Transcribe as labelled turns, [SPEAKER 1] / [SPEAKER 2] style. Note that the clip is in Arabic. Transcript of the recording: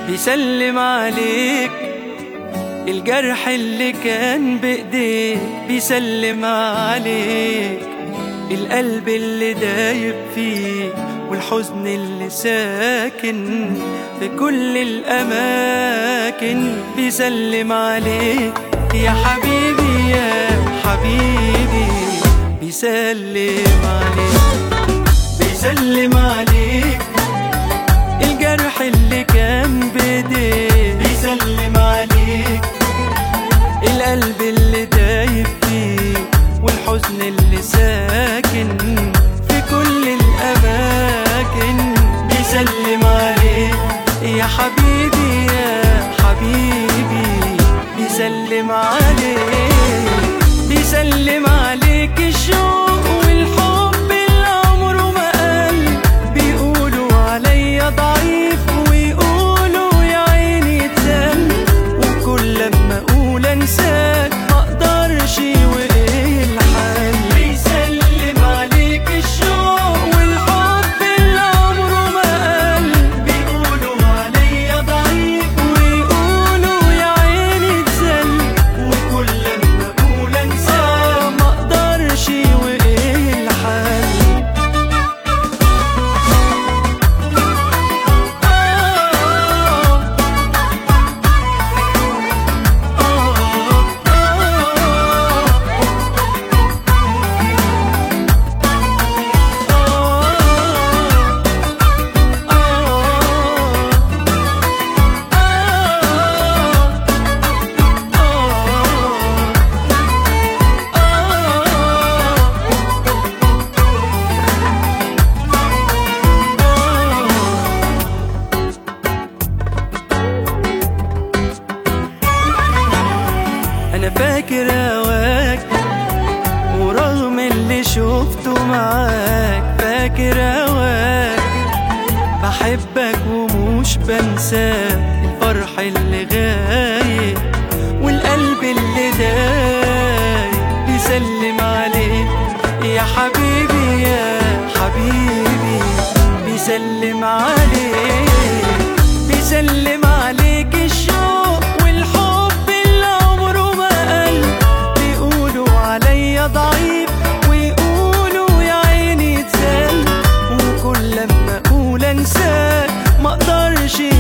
[SPEAKER 1] بيسلم عليك. الجرح اللي كان بإيديك بيسلم عليك. القلب اللي دايب فيه والحزن اللي ساكن في كل الأماكن بيسلم عليك. يا حبيبي يا حبيبي بيسلم عليك. بيسلم عليك. الجرح اللي كان بإيديك بيسلم عليك. القلب اللي دايب فيه والحزن اللي ساكن في كل الأماكن بيسلم عليك. يا حبيبي يا حبيبي بيسلم عليك. بيسلم عليك الشوق والحب اللي عمره ما قل. بيقولوا عليا ضعيف ويقولوا يا عيني اتزل. وكل لما اقول انساك مقدرش وايه الحل. بيسلم عليك الشوق والحب اللي عمره ما قل. بيقولوا عليا ضعيف ويقولوا يا عيني اتزل. وكل لما اقول انساك مقدرش وايه الحل. أنا فاكر هواك ورغم اللي شفته معاك فاكر هواك. بحبك ومش بنساك. الفرح اللي غايب والقلب اللي دايب بيسلم عليك. يا حبيبي يا حبيبي بيسلم عليك. بيسلم عليك الشوق والحب اللي عمره ما قل. بيقولوا عليا ضعيف ويقولوا يا عيني اتزل. وكل لما اقول انساك مقدرش